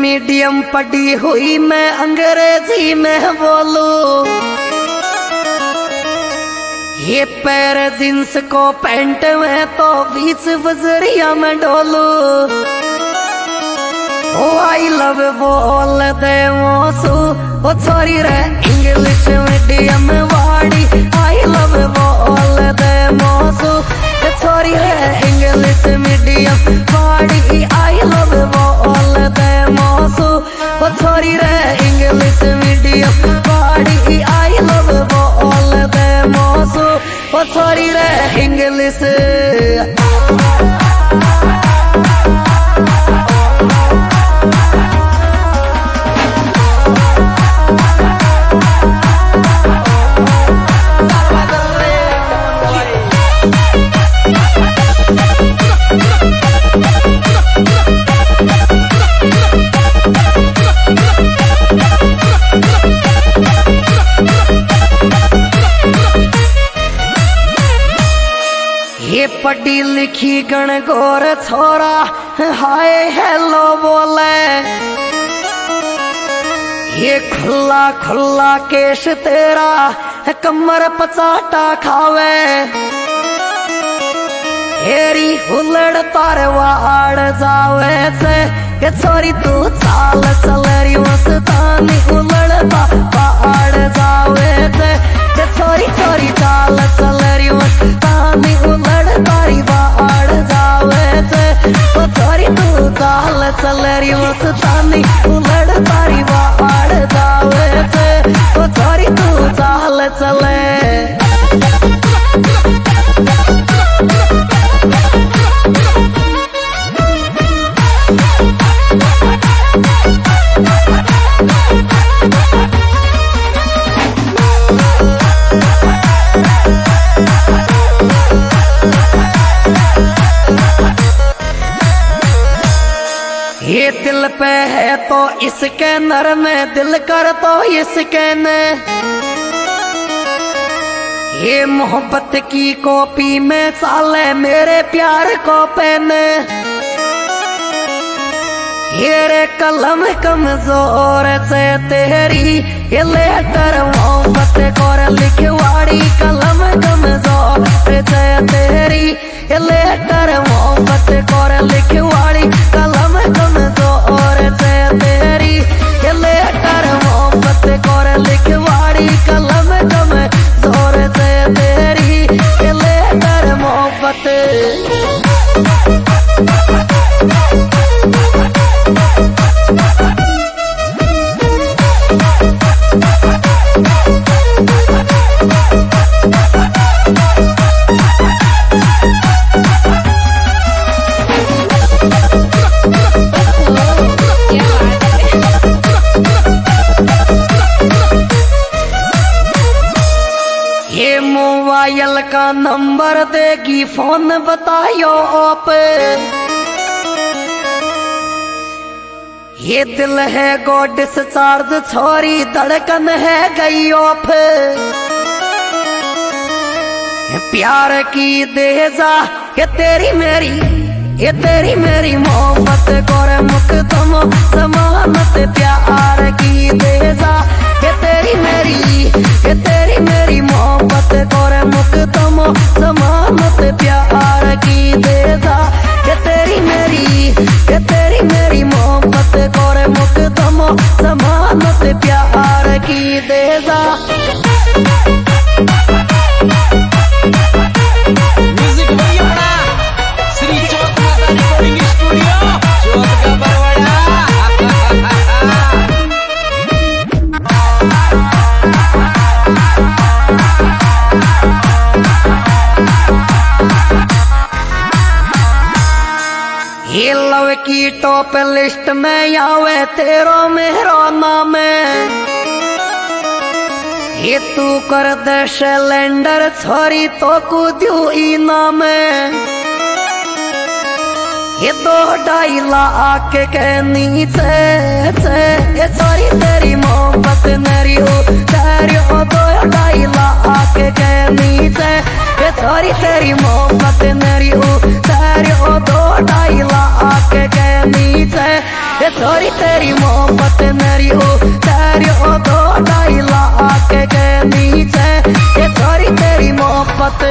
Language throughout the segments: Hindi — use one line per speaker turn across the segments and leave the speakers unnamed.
मीडियम पढ़ी हुई मैं अंग्रेजी में बोलूं, ये पैर जींस को पैंट में तो 20 बजरिया में डोलूं। ओ आई लव बोल दे मोसू, ओ सॉरी रे इंग्लिश मीडियम वाड़ी। आई लव बोल दे मोसू, सॉरी रे इंग्लिश मीडियम वाड़ी। आई लव बोल दे मोसू, ओ सॉरी रे इंग्लिश मीडियम वाड़ी। आई लव बोल दे मोसू, ओ सॉरी रे इंग्लिश। ये पढ़ी लिखी गणगौर छोरा हाय हेलो बोले, ये खुला खुला केश तेरा कमर पचाटा खावे। हेरी हुलड़ तार वाड़ जावे से, के छोरी तू चाल चलरी मस्तानी। हुलड़ता वाड़ जावे से, के छोरी छोरी चाल चलरी मस्तानी। हुलड़ तारी वाड़ जावे से, ओ छोरी तू चाल चलरी मस्तानी। हुलड़ तारी वाड़ जावे से, ओ छोरी तू चाल चले। ये दिल पे है तो इसके नर में, दिल कर तो इसके न। ये मोहब्बत की कॉपी में चाले मेरे प्यार को पेन। ये रे कलम कमजोर से तेरी, ये लेटर मोहब्बत को लिखवाड़ी। कलम कमजोर से तेरी, ये लेटर मोहब्बत को लिखवाड़ी। कलम कमजोर से तेरी, ये लेटर मोहब्बत को लिखवाड़ी। कलम कमजोर से तेरी, ये लेटर मोहब्बत। ये मोबाइल का नंबर देगी फोन बतायो आप। ये दिल है गो डिस्चार्ज छोरी धड़कन है गई ऑफ। प्यार की देजा ये तेरी मेरी, ये तेरी मेरी मोहब्बत गोरे मुकदम जमानत। प्यार की देजा ये तेरी मेरी, ये तेरी मेरी मोहब्बत गोरे मुकदम जमानत। प्यार की देजा ये तेरी मेरी, ये तेरी मेरी मोहब्बत गोरे मुकदम जमानत। प्यार की देजा। ये लव की टॉप लिस्ट में आवे तेरो मेरो नाम। ये तू कर दे सिलेंडर छोरी तो कूदू इनाम। ये 2-2.5 लाख के नीचे ये छोरी तेरी मोहब्बत मेरी हो तेरी हो। 2-2.5 लाख के नीचे ये छोरी तेरी मोहब्बत मेरी हो तेरी हो। 2-2.5 लाख के नीचे ये छोरी तेरी मोहब्बत मेरी तेरी दो ढाई लाख के नीचे, ये छोरी तेरी मोहब्बत।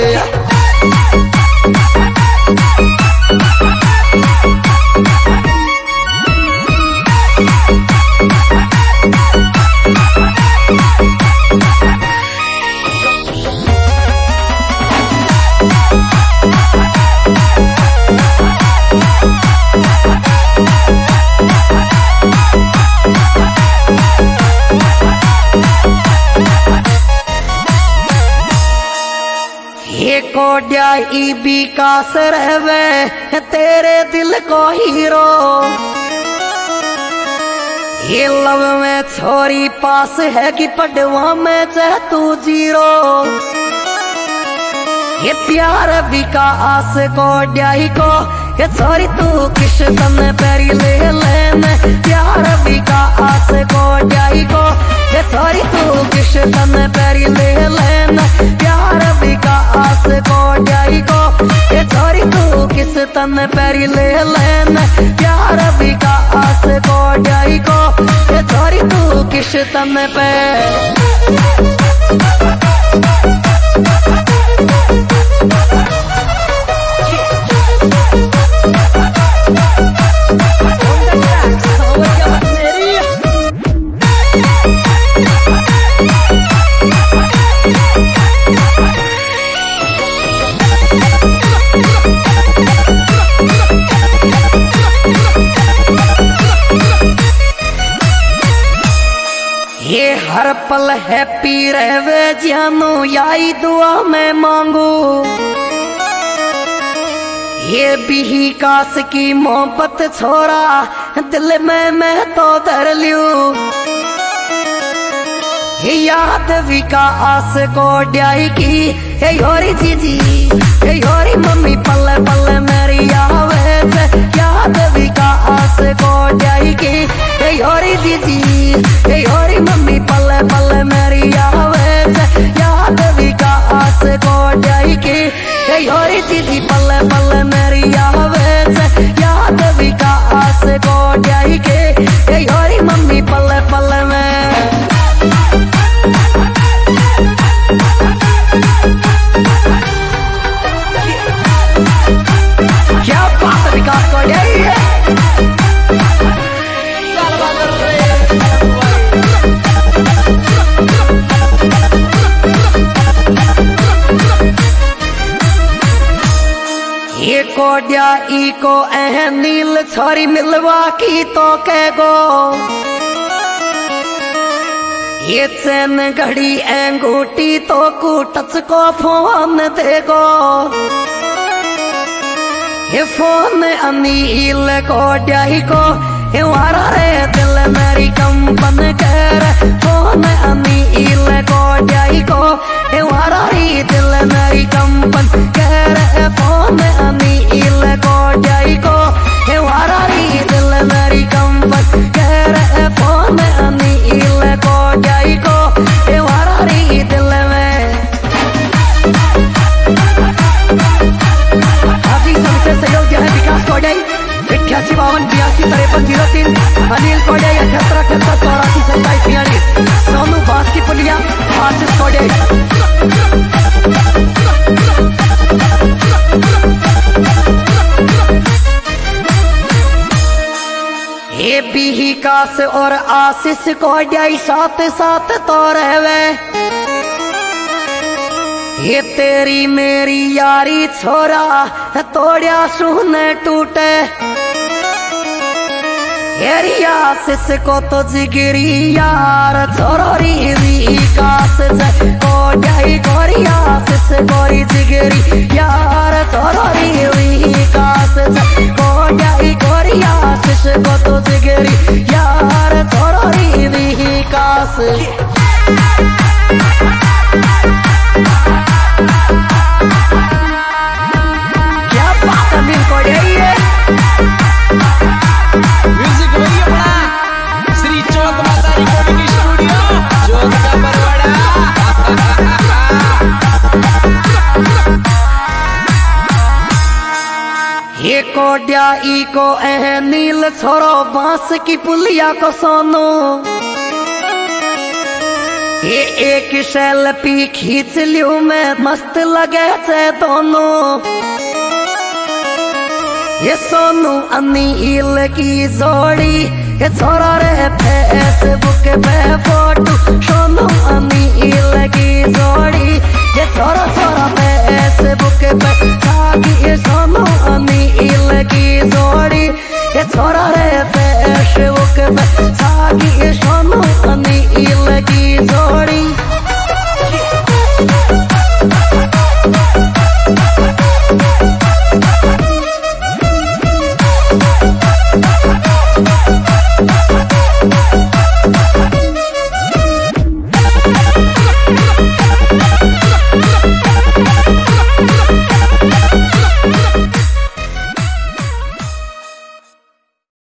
ये कोड्या विकास रहवे तेरे दिल को हीरो, ये लव में छोरी पास है कि पढ़वा में चाह तू जीरो। ये प्यार विकास कोड्या को, ये छोरी तू किस तन पैरी ले लेने, प्यार विकास कोड्या को, ये छोरी तू किस तन पैरी ले लेना, प्यार विकास कोड्या को, ये छोरी तू किस तन पैरी ले लेना, प्यार विकास कोड्या को, ये छोरी तू किस तन पे। ये हर पल हैप्पी रहवे जानू याई दुआ मैं मांगू, ये भी कास की मोहब्बत छोरा दिल में मैं तो धर लूं। ये याद विकास कोड्या की, ये योरी जीजी, ये योरी मम्मी पल पल मेरी आवे, याद विकास कोड्या की, ये योरी जीजी, ये योरी मम्मी पल पल मेरी आवे, याद विकास कोड्या की, ये योरी जीजी पल पल मेरी आवे, याद विकास कोड्या की, ये योरी मम्मी पल पल में। क्या बात है विकास कोड्या है। ये कोड्या को नील छोरी मिलवा की तो कह गो, ये चैन घड़ी अंगूठी तो कुटच को फोन देगो, ये फोन अनिल कोड्या को, ये वारा रे दिल मेरी कंपन कर, फोन अनिल कोड्या को, ये वारा रे दिल मेरी कंपन कर, फोन अनिल कोड्या को, ये वारा रे दिल मेरी कंपन कर, फोन अनिल कोड्या को, ये वारा रे दिल में। अभी सबसे सहयोग है विकास कोड्या 88 52 82 53 03, अनिल कोड्या 78 78 84 27 42, सोनू बास की पुलिया आशीष कोड्या। ये विकास और आशीष कोड्या साथ साथ तो रहवे, ये तेरी मेरी यारी छोरा तोड़िया सुन टूटे, ये आशीष को तो जिगरी यार छोरी विकास कोड्या गोरी, आशीष गोरी जिगरी यार छोरी विकास कोड्या गोरी, आशीष को तो जिगरी यार छोरी विकास। क्या बात है अनिल कोड्या है।
म्यूजिक वही अपना श्री चौक माता रिकॉर्डिंग स्टूडियो चौक का परवाड़ा।
ये कोड्या को नील छोरो बांस की पुलिया को सोनू ये एक सेल्फी खींच लियो मैं मस्त लगे से दोनों ये सोनू अनिल की जोड़ी ये छोरा रे फेसबुक पे फोटो सोनू अनिल की जोड़ी ये छोरा फेसबुक पे